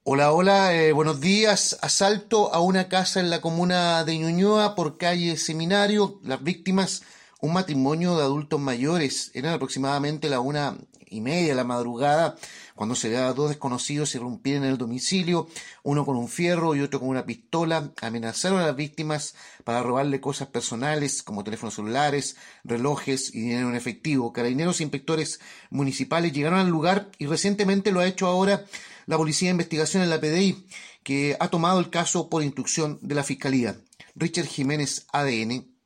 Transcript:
Hola, hola, buenos días. Asalto a una casa en la comuna de Ñuñoa por calle Seminario. Las víctimas, un matrimonio de adultos mayores. Eran aproximadamente la 1:30 de la madrugada cuando se ve a dos desconocidos irrumpir en el domicilio, uno con un fierro y otro con una pistola. Amenazaron a las víctimas para robarle cosas personales como teléfonos celulares, relojes y dinero en efectivo. Carabineros e inspectores municipales llegaron al lugar y recientemente lo ha hecho ahora la Policía de Investigación en la PDI, que ha tomado el caso por instrucción de la Fiscalía. Richard Jiménez, ADN.